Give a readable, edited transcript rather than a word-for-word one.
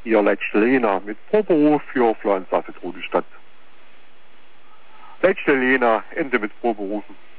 Ihr letzte Lena mit Proberuf für Florenzasset Rudestadt. Letzte Lena, Ende mit Proberufen.